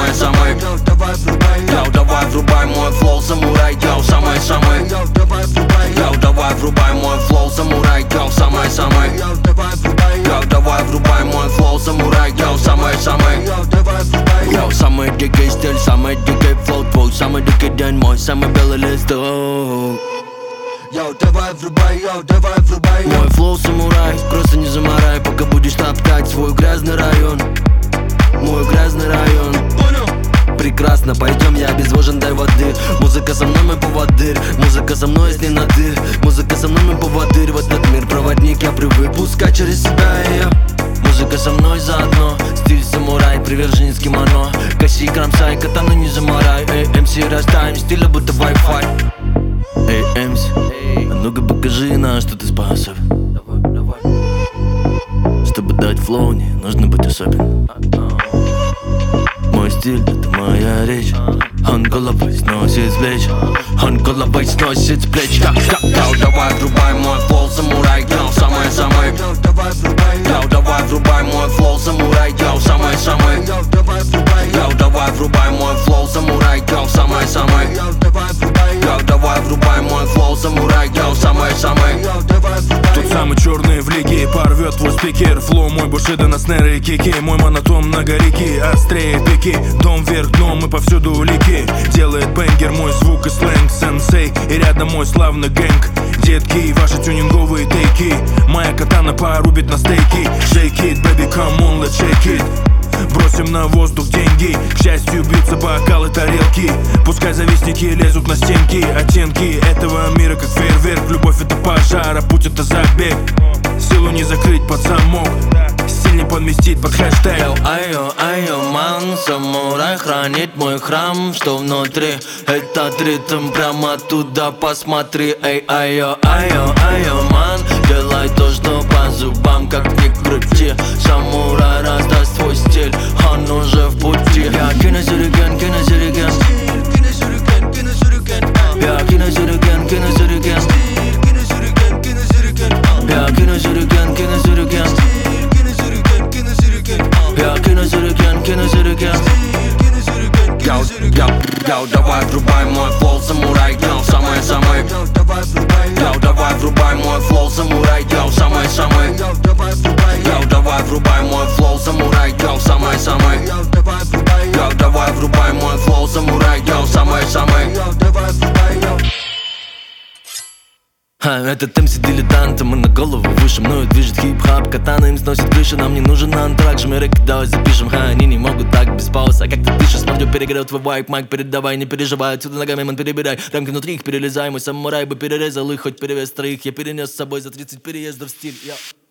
самый-самый. Йоу, давай врубай мой флоу, самурай, йоу, самый-самый. Йоу, давай врубай мой флоу, самурай, йоу, самый-самый. Йоу, давай врубай мой флоу, самурай, йоу, самый-самый. Йоу, самый дикий стиль, самый дикий флоу, твой самый дикий день, мой самый белый листок. Йоу, давай врубай, Мой флоу самурай, просто не заморай, пока будешь топтать свой грязный район. Мой грязный район. Прекрасно, пойдем, я обезвожен, дай воды. Музыка со мной, мой поводырь. Музыка со мной, если на ты. Музыка со мной, мой поводырь. В этот мир проводник, я привык пускать через себя ее. Музыка со мной заодно. Стиль самурай, приверженец кимоно. Коси, кромсай, катану не заморай. Эй, МС, растаем, стиля будто Wi-Fi. Эй, МС, а ну-ка покажи, на что ты способен. Чтобы дать флоу, не нужно быть особенным. Мой стиль, это моя речь. Он головой сносит с плеч. Он головой сносит с плеч. Йоу, давай врубай мой флоу, самурай, йоу, самый-самый. Йоу, давай врубай мой флоу, самурай, йоу, самый-самый. Йоу, давай врубай мой флоу, самурай, йоу, самый-самый. Йоу, давай врубай мой флоу, самурай, йоу, самый-самый. Тот самый черный в лиге, порвет твой спикер. Флоу мой бушида на снеры и кики. Мой монотон многорекий, острее пики. Дом вверх дном и повсюду улики. Делает бенгер мой звук и сленг. Сенсей и рядом мой славный гэнг. Детки, ваши тюнинговые тейки. Моя катана порубит на стейки. Shake it, baby, come on, let's shake it. Бросим на воздух деньги. К счастью, бьются бокалы, тарелки. Пускай завистники лезут на стенки. Оттенки этого мира как фейерверк. Любовь это пожар, а путь это забег. Силу не закрыть под замок, стиль не подместить под хэштег. Айо, ман, самурай хранит мой храм. Что внутри, этот ритм, прямо туда посмотри. Айо, ман, делай то, что по зубам, как ни крути. Самурай раздаст твой стиль, он уже в пути. Я кину сюрикен. Я кину сюрикен. Я кину сюрикен. Я кину сюрикен. Йоу, давай врубай мой флоу, самурай, йоу, самый-самый. Йоу, давай врубай мой флоу, самурай, йоу, самый-самый. Йоу, давай врубай мой флоу, самурай, йоу, самый-самый. Йоу, давай врубай мой флоу, самурай, йоу, самый-самый. Этот МС дилетант, мы на голову выше. Мною движет хип-хап, катана им сносит крышу. Нам не нужен антракт, мы рэки давай запишем. Они не могут так без пауз, а как ты дышишь? Смотрю, перегрел твой вайп, майк передавай, не переживай. Отсюда ногами ман перебирай, рамки внутри их перелезай. Мой самурай бы перерезал их, хоть перевес троих. Я перенес с собой за 30 переездов стиль.